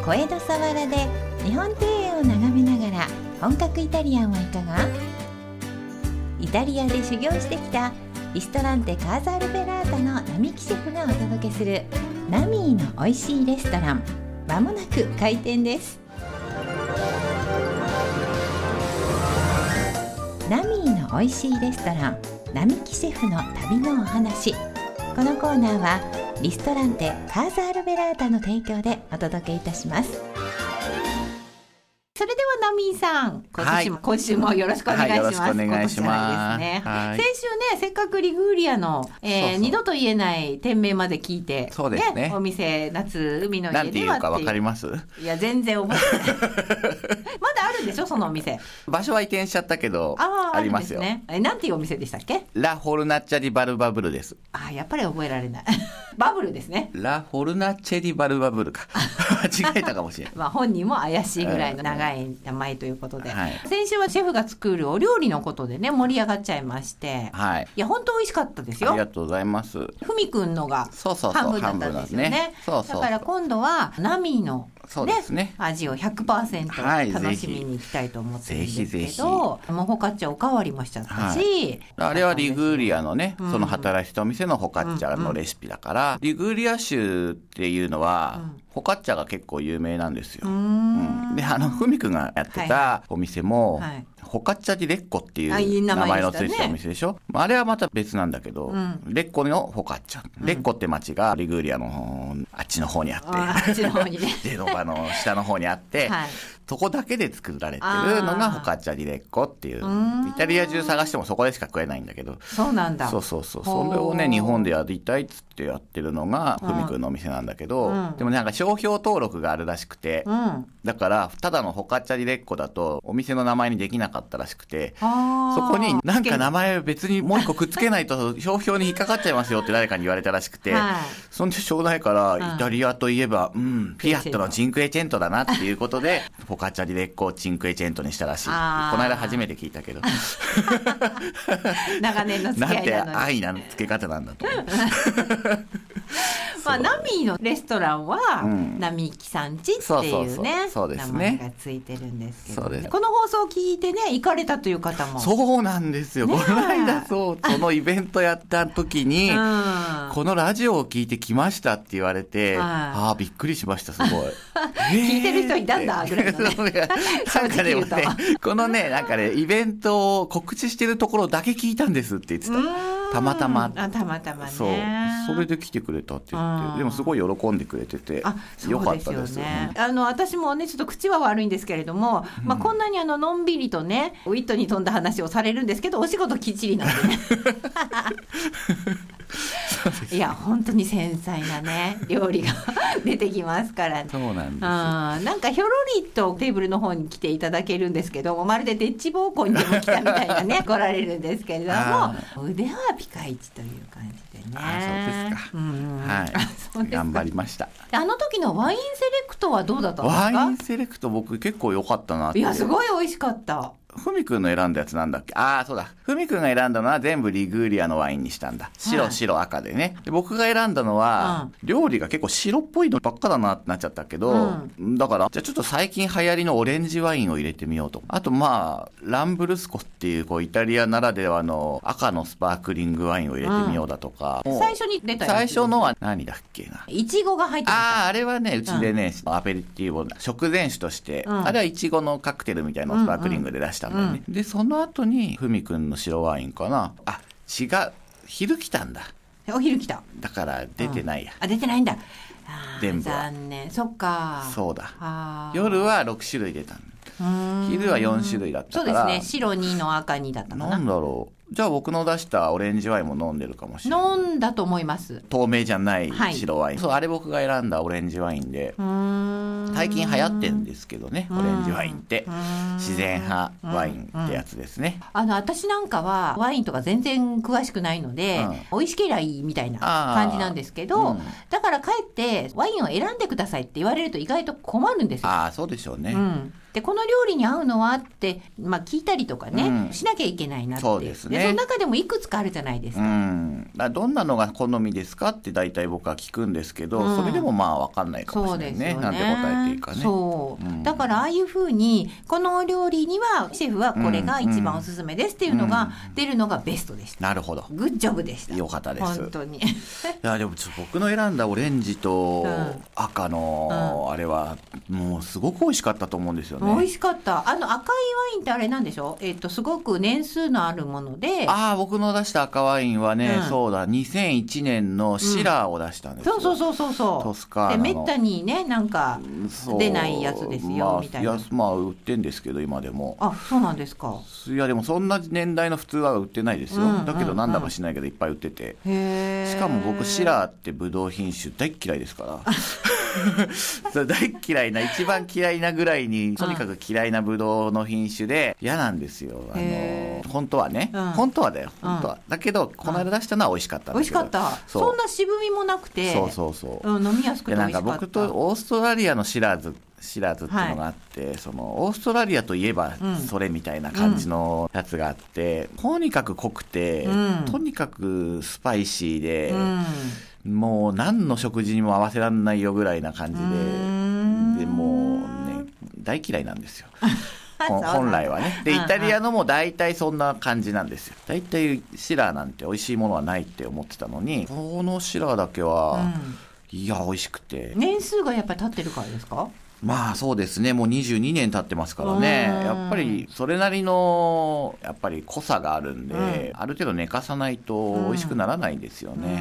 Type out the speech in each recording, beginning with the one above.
小江戸沢らで日本庭園を眺めながら本格イタリアンはいかが？イタリアで修行してきたリストランテカーザールベラータの並木シェフがお届けするナミーの美味しいレストラン、まもなく開店です。ナミーの美味しいレストラン、並木シェフの旅のお話。このコーナーはリストランテカーザールベラータの提供でお届けいたします。それではナミーさん、今週もよろしくお願いします。 よろしくお願いします。 先週ね、せっかくリグーリアの、二度と言えない店名まで聞いて、 そうですね、 お店夏海の家ではなんていうかわかります？ いや全然覚えてないまだあるんでしょそのお店？ 場所は移転しちゃったけどありますよ。 ね、なんていうお店でしたっけ？ ラ・フォルナッチャディ・バルバブルです。 やっぱり覚えられないバブルですね。 ラ・フォルナッチェディ・バルバブルか間違えたかもしれない本人も怪しいぐらいの長い名前ということで、先週はシェフが作るお料理のことでね盛り上がっちゃいまして、いや本当美味しかったですよ。 ありがとうございます。 ふみくんのが半分だったんですよね。だから今度はナミーのそうですね、 味を 100% 楽しみに行きたいと思ってるんですけど、もうホカッチャおかわりもしちゃったし、 あれはリグーリアのね、その働いてたお店のホカッチャのレシピだから、リグーリア州っていうのは、ホカッチャが結構有名なんですよ。でふみくんがやってたお店も、ホカッチャディレッコっていう名前のついてたお店でしょ。あれはまた別なんだけど、レッコのホカッチャ、レッコって町がリグーリアのあっちの方にあって、 あっちの方にねジェノバの下の方にあって、そこだけで作られてるのがホカッチャディレッコっていう、イタリア中探してもそこでしか食えないんだけど。 そうなんだ。 それをね日本でやりたいっつってやってるのがふみくんのお店なんだけど、でもなんか商標登録があるらしくて、だからただのホカッチャディレッコだとお店の名前にできなかったらしくて、そこになんか名前別にもう一個くっつけないと商標に引っかかっちゃいますよって誰かに言われたらしくて、そんでしょうがないからイタリアといえばフィアットのチンクエチェントだなっていうことでホカッチャディレッコをチンクエチェントにしたらしい。この間初めて聞いたけど長年の付き合いなのになんて愛な付け方なんだと思うナミーのレストランは、並木さんちっていうね名前がついてるんですけど、この放送を聞いてね行かれたという方も。 そうなんですよ、この間そのイベントやった時に、このラジオを聞いてきましたって言われて、びっくりしました。すごい聞いてる人いたんだぐらいのねなんかねこのねなんかねイベントを告知してるところだけ聞いたんですって言ってた。たまたまね。 それで来てくれたって言って、でもすごい喜んでくれててよかったですよね。 私もねちょっと口は悪いんですけれども、こんなにのんびりとねウィットに富んだ話をされるんですけど、お仕事きっちりなんでねいや本当に繊細なね料理が出てきますからね。 そうなんです。 なんかひょろりとテーブルの方に来ていただけるんですけども、まるでデッチ奉公にでも来たみたいなね来られるんですけれども、腕はピカイチという感じでね。 そうですか。頑張りました。 時のワインセレクトはどうだったんですか？ ワインセレクト僕結構良かったなって。 いやすごい美味しかった。 ふみくんの選んだやつなんだっけ？そうだ。ふみくんが選んだのは全部リグーリアのワインにしたんだ。白赤でね。で僕が選んだのは、料理が結構白っぽいのばっかだなってなっちゃったけど、だからじゃあちょっと最近流行りのオレンジワインを入れてみようと。あとランブルスコっていうイタリアならではの赤のスパークリングワインを入れてみようだとか。 最初に出たやつ。 最初のは何だっけな。 イチゴが入ってた。 あれはねうちでね、アペリティーボ食前酒として、あれはイチゴのカクテルみたいなのをスパークリングで出したんだよね。でその後にふみくんの白ワインかな。違う、昼来たんだ。 お昼来た。 だから出てないや。 出てないんだ。 全部は残念。そっか。 そうだ。夜は6種類出たんだ。昼は4種類だったから。 そうですね。白2の赤2だったかな。 なんだろう。じゃあ僕の出したオレンジワインも飲んでるかもしれない。 飲んだと思います。 透明じゃない白ワイン。あれ僕が選んだオレンジワインで。最近流行ってるんですけどね、オレンジワインって自然派ワインってやつですね。 私なんかはワインとか全然詳しくないので、美味しけりゃいいみたいな感じなんですけど、だからかえってワインを選んでくださいって言われると意外と困るんですよ。 そうでしょうね。 でこの料理に合うのはって、聞いたりとかね、しなきゃいけないなって。 そうですね。 その中でもいくつかあるじゃないですか。 どんなのが好みですかって大体僕は聞くんですけど、それでも分かんないかもしれないね。なんて答えていいかね。 だからああいうふうにこの料理にはシェフはこれが一番おすすめですっていうのが出るのがベストでした。 なるほど。 グッジョブでした。 よかったです。 本当に。いやでも僕の選んだオレンジと赤のあれはもうすごく美味しかったと思うんですよね。 美味しかった。赤いワインってあれなんでしょ。すごく年数のあるもので。 僕の出した赤ワインはね、そうだ2001年のシラーを出したんですよ。 そうトスカーナの。 でめったにねなんか出ないやつですよみたいな。 売ってんですけど今でも。 そうなんですか。 いやでもそんな年代の普通は売ってないですよ。だけどなんだかしないけどいっぱい売ってて。しかも僕シラーってブドウ品種大っ嫌いですから大っ嫌いな一番嫌いなぐらいにとにかく嫌いなブドウの品種で嫌なんですよ。本当はね、本当はだよ、本当はだけどこの間出したのは美味しかったんだけど。 美味しかった。そんな渋みもなくて飲みやすくて美味しかった。 僕とオーストラリアのシラーズっていうのがあって、そのオーストラリアといえばそれみたいな感じのやつがあって、とにかく濃くて、とにかくスパイシーで、もう何の食事にも合わせられないよぐらいな感じで、もうね大嫌いなんですよ本来はね。でイタリアのも大体そんな感じなんですよ。大体シラーなんて美味しいものはないって思ってたのに、このシラーだけは、いや美味しくて。 年数がやっぱり経ってるからですか。 そうですね。もう22年経ってますからね。やっぱりそれなりのやっぱり濃さがあるんで、ある程度寝かさないと美味しくならないんですよね。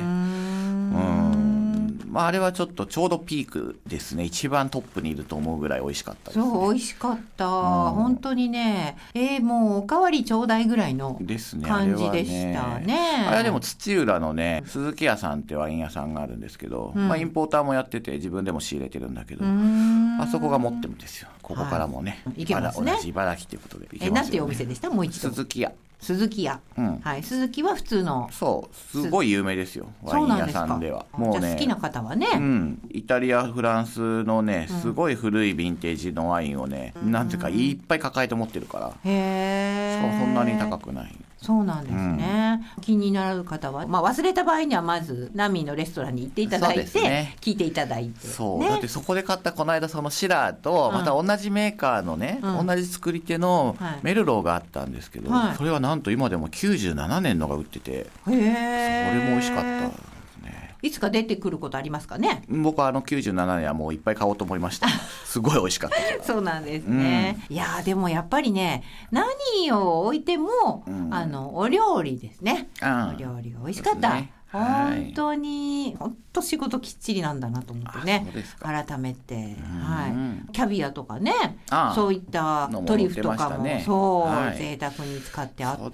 あれはちょうどピークですね。一番トップにいると思うぐらい美味しかったですね。 そう美味しかった、本当にね。もうおかわりちょうだいぐらいの感じでしたね。 あれはでも土浦のね鈴木屋さんってワイン屋さんがあるんですけど、インポーターもやってて自分でも仕入れてるんだけど、あそこが持ってるんですよ。ここからもね、 行けますね。 同じ茨城ということで行けますよね。 なんていうお店でした？もう一度。 鈴木屋。 鈴木屋、鈴木は普通の。 すごい有名ですよ、ワイン屋さんでは。 もうね、じゃあ好きな方はね、 イタリアフランスのねすごい古いヴィンテージのワインをね、なんていうかいっぱい抱えて持ってるから、しかもそんなに高くない。 そうなんですね、気になる方は、忘れた場合にはまずナミのレストランに行っていただいて、聞いていただいて、 だってそこで買ったこの間そのシラーとまた同じメーカーのね、同じ作り手のメルローがあったんですけど、それはなんと今でも97年のが売ってて、それも美味しかった。 いつか出てくることありますかね。 僕は97年はもういっぱい買おうと思いましたすごい美味しかったそうなんですね、いやでもやっぱりね、何を置いても、お料理ですね、お料理が美味しかった、本当に本当仕事きっちりなんだなと思ってね、改めて、キャビアとかね、そういったトリュフとかも贅沢に使ってあって、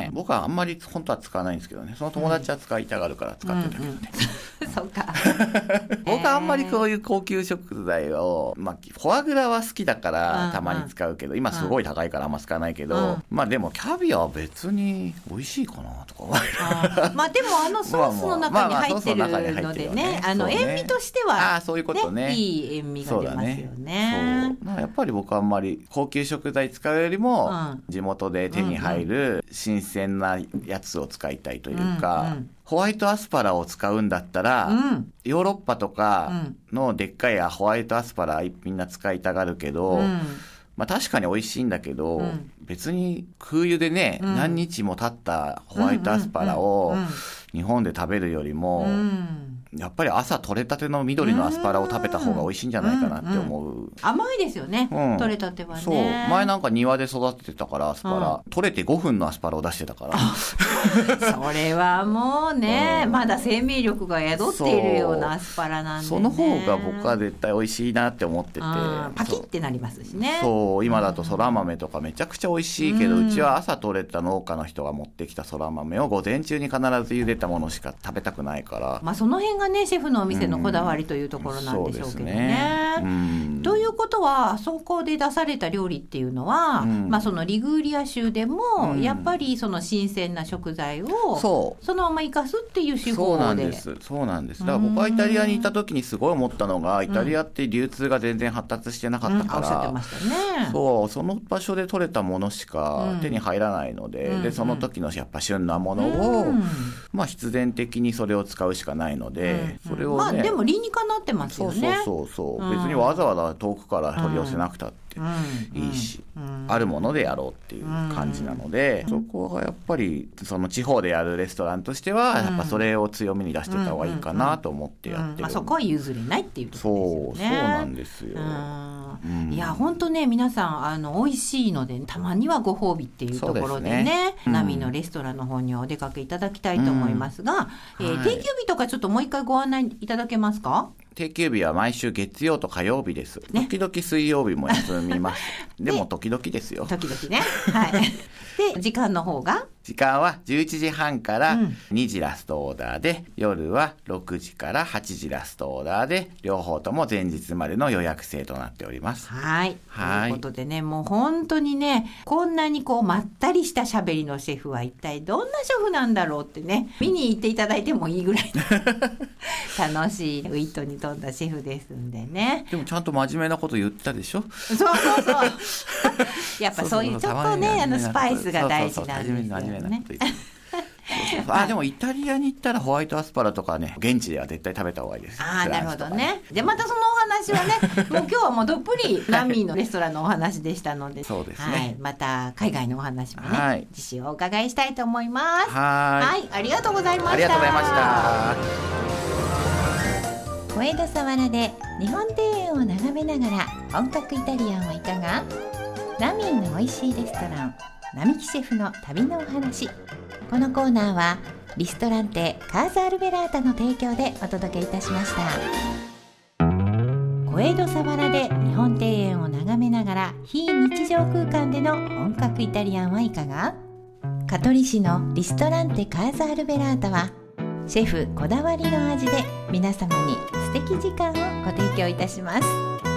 僕はあんまり本当は使わないんですけどね、その友達は使いたがるから使ってるんだけどね、 そうか僕はあんまりこういう高級食材を、フォアグラは好きだからたまに使うけど、今すごい高いからあんま使わないけど、でもキャビアは別に美味しいかなとか思う。 でもソースの中に入ってるのでね、塩味としてはそういうことね、 いい塩味が出ますよね。 やっぱり僕はあんまり高級食材使うよりも、地元で手に入る新鮮なやつを使いたいというか、ホワイトアスパラを使うんだったら、ヨーロッパとかのでっかいホワイトアスパラみんな使いたがるけど、確かに美味しいんだけど、別に空輸でね、何日も経ったホワイトアスパラを日本で食べるよりも、やっぱり朝取れたての緑のアスパラを食べた方が美味しいんじゃないかなって思う。 甘いですよね、取れたてはね。 そう前なんか庭で育ててたからアスパラ、取れて5分のアスパラを出してたからそれはもうね、まだ生命力が宿っているようなアスパラなんでね。 その方が僕は絶対美味しいなって思ってて、 パキってなりますしね。 今だとそら豆とかめちゃくちゃ美味しいけど、うちは朝取れた農家の人が持ってきたそら豆を午前中に必ず茹でたものしか食べたくないから、 その辺がねシェフのお店のこだわりというところなんでしょうけどね。 ということはそこで出された料理っていうのは、そのリグーリア州でもやっぱりその新鮮な食材をそのまま生かすっていう手法で。 そうなんです。だから僕はイタリアにいた時にすごい思ったのが、イタリアって流通が全然発達してなかったから、 おっしゃってましたね。 その場所で採れたものしか手に入らないので、でその時のやっぱ旬なものを、必然的にそれを使うしかないので、それをね、 でも理にかなってますよね。 別にわざわざ遠くから取り寄せなくたっていいし、あるものでやろうっていう感じなので、そこがやっぱりその地方でやるレストランとしては、やっぱそれを強みに出してた方がいいかなと思ってやってる。 そこは譲れないっていうところですよね。 そうなんですよ。 いや本当ね、皆さん美味しいのでたまにはご褒美っていうところでね、ナミのレストランの方にお出かけいただきたいと思いますが、定休日とかちょっともう一回ご案内いただけますか？ 定休日は毎週月曜と火曜日です。時々水曜日も休みます。でも時々ですよ。 時々ね。はい。で、時間の方が？ 時間は11時半から2時ラストオーダーで、夜は6時から8時ラストオーダーで、両方とも前日までの予約制となっております。 はい。ということでね、もう本当にね、こんなにまったりした喋りのシェフは一体どんなシェフなんだろうってね、見に行っていただいてもいいぐらい楽しいウィットに富んだシェフですんでね。 でもちゃんと真面目なこと言ったでしょ？ そうやっぱそういうちょっとね、スパイスが大事なんですよね。 でもイタリアに行ったらホワイトアスパラとかね、現地では絶対食べた方がいいです。 なるほどね。でまたそのお話はねもう今日はもうどっぷりナミのレストランのお話でしたので、 そうですね、 また海外のお話もね、次週お伺いしたいと思います。ありがとうございました。 ありがとうございました。 小江戸佐原で日本庭園を眺めながら本格イタリアンはいかが？ナミの美味しいレストラン、並木シェフの旅のお話。このコーナーはリストランテカーザ・アルベラータの提供でお届けいたしました。小江戸佐原で日本庭園を眺めながら非日常空間での本格イタリアンはいかが？香取市のリストランテカーザ・アルベラータはシェフこだわりの味で皆様に素敵時間をご提供いたします。